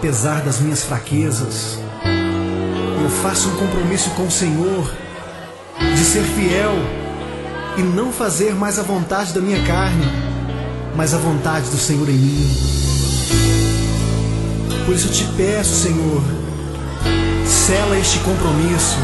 apesar das minhas fraquezas. Eu faço um compromisso com o Senhor de ser fiel e não fazer mais a vontade da minha carne, mas a vontade do Senhor em mim. Por isso eu te peço, Senhor, sela este compromisso.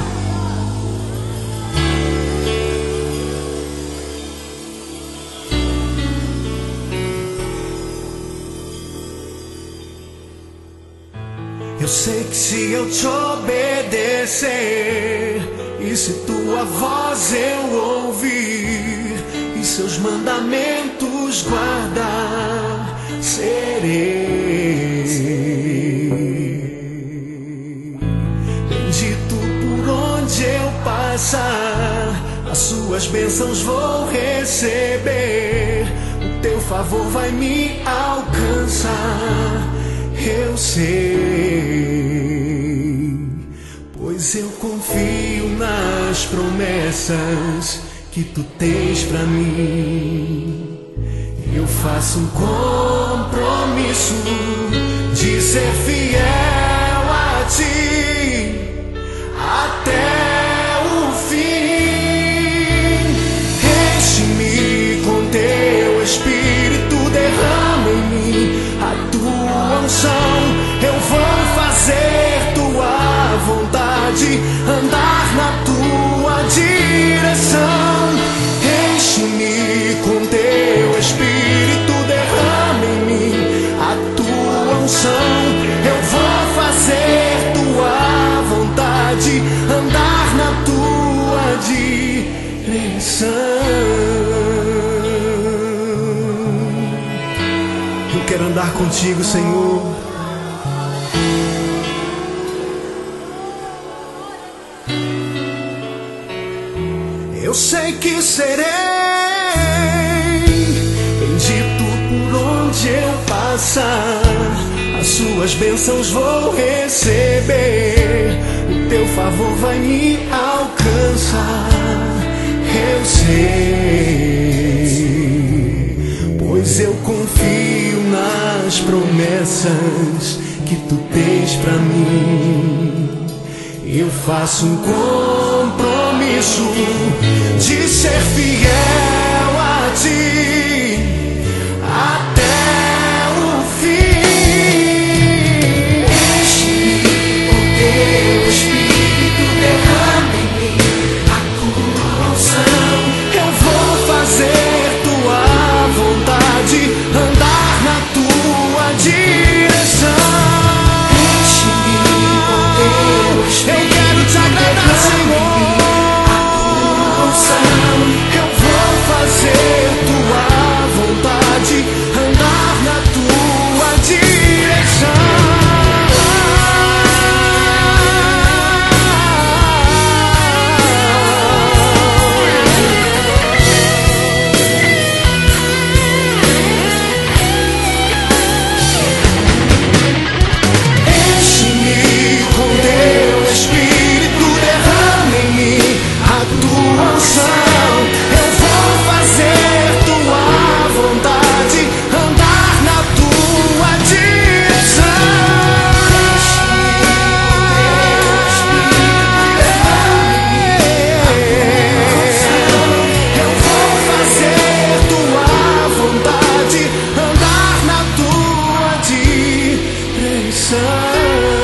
Eu sei que se eu te obedecer, e se tua voz eu ouvir, e seus mandamentos guardar, serei bendito por onde eu passar. As suas bênçãos vou receber, o teu favor vai me alcançar. Eu sei, pois eu confio nas promessas que tu tens pra mim. Eu faço um compromisso de ser fiel a ti até o fim. Enche-me com teu Espírito, derrama em mim a tua unção. Eu vou fazer tua vontade, andar na tua direção. Enche-me com teu Espírito, derrama em mim a tua unção. Eu vou fazer tua vontade, andar na tua direção. Eu quero andar contigo, Senhor. Eu sei que serei bendito por onde eu passar. As suas bênçãos vou receber, o teu favor vai me alcançar. Eu sei, pois eu confio nas promessas que tu tens pra mim. Eu faço um compromisso de ser fiel a ti até o fim. Enche-me com teu Espírito, derrama em mim a tua unção. Eu vou fazer tua vontade, andar na tua direção. Eu quero te agradar, Senhor. Eu vou fazer tua vontade, andar na tua direção. Andar na tua direção.